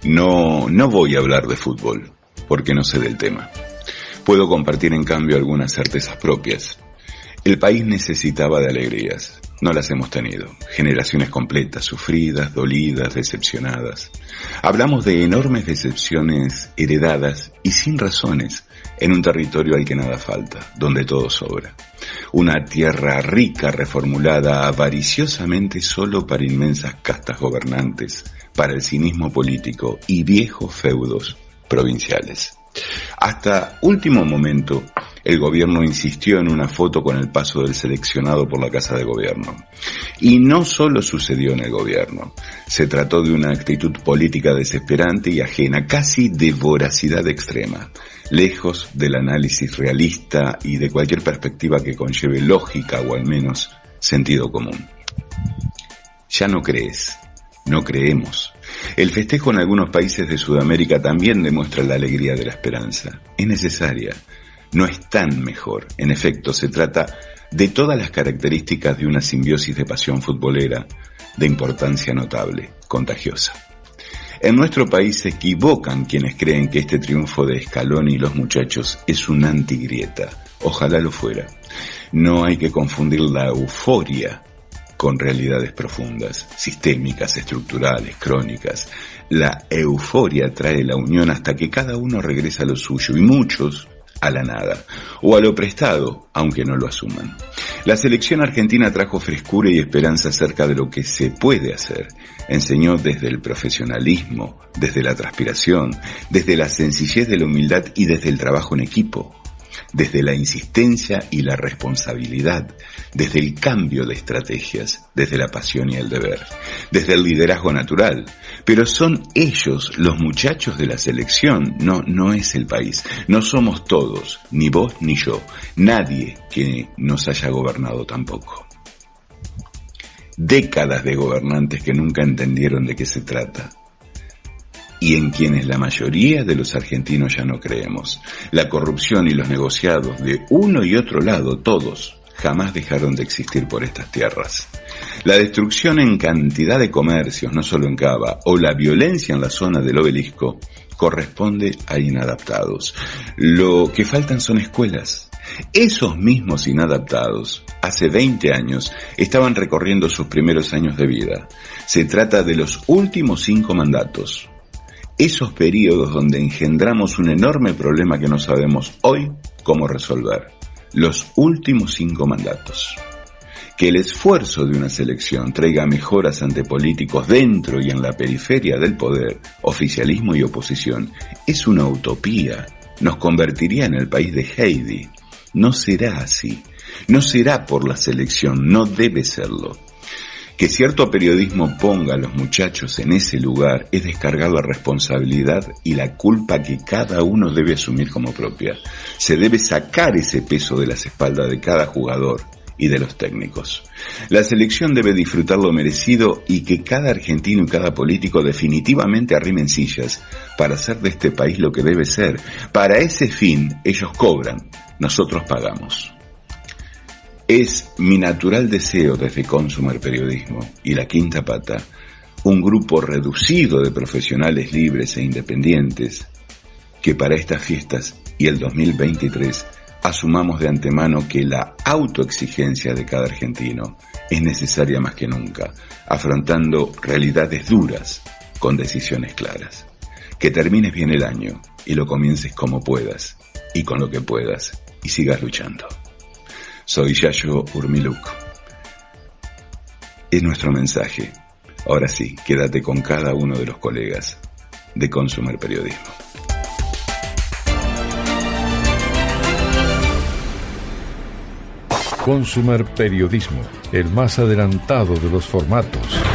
No voy a hablar de fútbol, porque no sé del tema. Puedo compartir en cambio algunas certezas propias. El país necesitaba de alegrías, no las hemos tenido. Generaciones completas, sufridas, dolidas, decepcionadas. Hablamos de enormes decepciones heredadas y sin razones en un territorio al que nada falta, donde todo sobra. Una tierra rica reformulada avariciosamente solo para inmensas castas gobernantes, para el cinismo político y viejos feudos provinciales. Hasta último momento, el gobierno insistió en una foto con el paso del seleccionado por la Casa de Gobierno. Y no solo sucedió en el gobierno, se trató de una actitud política desesperante y ajena, casi de voracidad extrema, lejos del análisis realista y de cualquier perspectiva que conlleve lógica o al menos sentido común. Ya no crees, no creemos. El festejo en algunos países de Sudamérica también demuestra la alegría de la esperanza. Es necesaria. No es tan mejor. En efecto, se trata de todas las características de una simbiosis de pasión futbolera, de importancia notable, contagiosa. En nuestro país se equivocan quienes creen que este triunfo de Scaloni y los muchachos es una antigrieta. Ojalá lo fuera. No hay que confundir la euforia con realidades profundas, sistémicas, estructurales, crónicas. La euforia trae la unión hasta que cada uno regresa a lo suyo y muchos a la nada, o a lo prestado, aunque no lo asuman. La selección argentina trajo frescura y esperanza acerca de lo que se puede hacer. Enseñó desde el profesionalismo, desde la transpiración, desde la sencillez de la humildad y desde el trabajo en equipo, desde la insistencia y la responsabilidad, desde el cambio de estrategias, desde la pasión y el deber, desde el liderazgo natural. Pero son ellos, los muchachos de la selección, no es el país. No somos todos, ni vos ni yo, nadie que nos haya gobernado tampoco. Décadas de gobernantes que nunca entendieron de qué se trata, y en quienes la mayoría de los argentinos ya no creemos. La corrupción y los negociados de uno y otro lado, todos, jamás dejaron de existir por estas tierras. La destrucción en cantidad de comercios, no solo en Cava, o la violencia en la zona del Obelisco, corresponde a inadaptados. Lo que faltan son escuelas. Esos mismos inadaptados, hace 20 años, estaban recorriendo sus primeros años de vida. Se trata de los últimos 5 mandatos. Esos periodos donde engendramos un enorme problema que no sabemos hoy cómo resolver. Los últimos 5 mandatos. Que el esfuerzo de una selección traiga mejoras ante políticos dentro y en la periferia del poder, oficialismo y oposición, es una utopía. Nos convertiría en el país de Heidi. No será así. No será por la selección, no debe serlo. Que cierto periodismo ponga a los muchachos en ese lugar es descargar la responsabilidad y la culpa que cada uno debe asumir como propia. Se debe sacar ese peso de las espaldas de cada jugador y de los técnicos. La selección debe disfrutar lo merecido y que cada argentino y cada político definitivamente arrimen sillas para hacer de este país lo que debe ser. Para ese fin ellos cobran, nosotros pagamos. Es mi natural deseo desde Consumer Periodismo y La Quinta Pata, un grupo reducido de profesionales libres e independientes, que para estas fiestas y el 2023 asumamos de antemano que la autoexigencia de cada argentino es necesaria más que nunca, afrontando realidades duras con decisiones claras. Que termines bien el año y lo comiences como puedas y con lo que puedas y sigas luchando. Soy Yayo Urmiluk. Es nuestro mensaje. Ahora sí, quédate con cada uno de los colegas de Consumer Periodismo. Consumer Periodismo, el más adelantado de los formatos.